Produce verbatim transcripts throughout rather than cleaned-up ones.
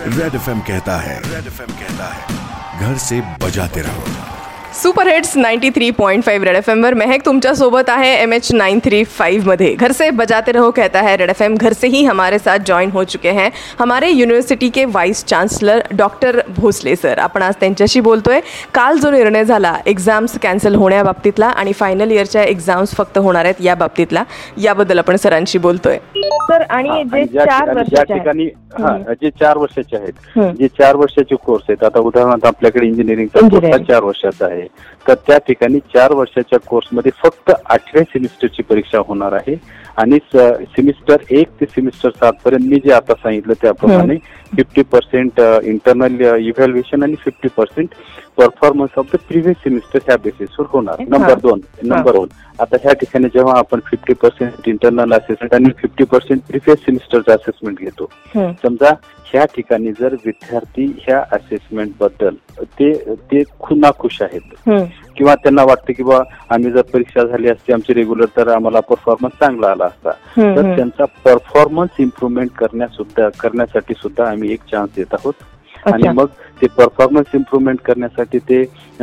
Red FM कहता है red FM कहता है घर से बजाते रहो. सुपर हिट्स तिरानवे point five red F M वर महक तुमच्या सोबत आहे M H nine three five मध्ये. घर से बजाते रहो कहता है रेड एफ एम. घर से ही हमारे साथ जॉईन हो चुके हैं हमारे युनिव्हर्सिटी के vice chancellor doctor Bhosale sir. आपण आज त्यांच्याशी बोलतोय. काल जो निर्णय झाला एक्झाम्स कॅन्सल होण्याबाबतीतला आणि फायनल इयरच्या एक्झाम्स फक्त होणार आहेत या बाबतीतला, याबद्दल आपण सरांशी बोलतोय. सर आणि जे चार वर्षाचे ठिकाणी हा जे चार वर्षाचे आहेत, जे चार वर्षाचे कोर्स आहेत, आता उदाहरणार्थ आपल्याकडे इंजिनिअरिंगचा कोर्स हा चार वर्षाचा आहे, तर त्या ठिकाणी चार वर्षाच्या कोर्समध्ये फक्त आठव्या सेमिस्टरची परीक्षा होणार आहे आणि सेमिस्टर एक ते सेमिस्टर सात पर्यंत मी जे आता सांगितलं त्याप्रमाणे फिफ्टी पर्सेंट इंटरनल इव्हॅल्युएशन आणि fifty percent performance of the previous semester ह्या बेसिसवर होणार. नंबर दोन नंबर दोन आता ह्या ठिकाणी जेव्हा आपण फिफ्टी पर्सेंट इंटरनल असेसमेंट आणि फिफ्टी पर्सेंट प्रिव्हियस सेमिस्टरचं असेसमेंट घेतो, समजा ह्या ठिकाणी जर विद्यार्थी ह्या असेसमेंट बद्दल ते ते खुनाखुश आहेत किंवा त्यांना वाटतं की बा आम्ही जर परीक्षा झाली असती आमची रेग्युलर तर आम्हाला परफॉर्मन्स चांगला आला असता, तर त्यांचा परफॉर्मन्स इम्प्रुव्हमेंट करण्यासुद्धा करण्यासाठी सुद्धा आम्ही एक चान्स देत आहोत. आणि मग ते परफॉर्मन्स इम्प्रुव्हमेंट करण्यासाठी ते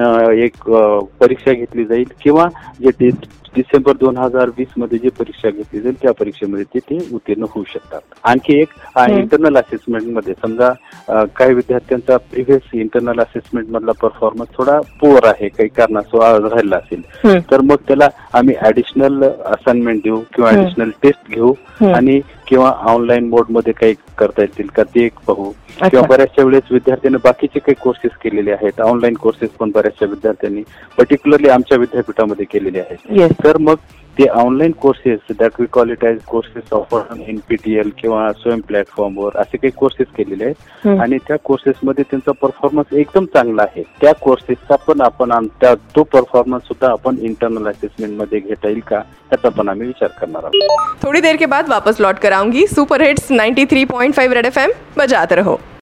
एक परीक्षा घेतली जाईल किंवा जे डिसेंबर दोन हजार वीस मध्ये जी परीक्षा घेतली जाईल त्या परीक्षेमध्ये ते ते उत्तीर्ण होऊ शकतात. आणखी एक इंटरनल असेसमेंट मध्ये समजा काही विद्यार्थ्यांचा प्रिव्हियस इंटरनल असेसमेंट मधला परफॉर्मन्स थोडा पुअर आहे, काही कारणास्तव राहिला असेल, तर मग त्याला आम्ही ऍडिशनल असाइनमेंट देऊ किंवा ऍडिशनल टेस्ट घेऊ आणि किंवा ऑनलाईन मोड मध्ये काही करता येतील का ते एक पाहू. किंवा बऱ्याचशा वेळेस विद्यार्थ्यांनी बाकीचे काही कोर्सेस केलेले आहेत, ऑनलाईन कोर्सेस पण बऱ्याचशा विद्यार्थ्यांनी पर्टिक्युलरली आमच्या विद्यापीठामध्ये केलेले आहेत, तर मग ते online courses that we call it as courses offer in PTL किंवा स्वयं प्लॅटफॉर्मवर असे काही कोर्सेस केलेले आहेत आणि त्या कोर्सेसमध्ये त्यांचा परफॉर्मन्स एकदम चांगला आहे. त्या कोर्सेसचा पण आपण त्या तो परफॉर्मन्स सुद्धा आपण इंटरनल असेसमेंट मध्ये घेता येईल का त्याचा पण आम्ही विचार करणार आहोत. थोड़ी देर के बाद वापस लौट कर आऊंगी. सुपर हिट्स तिरानवे point five red F M बजाते रहो.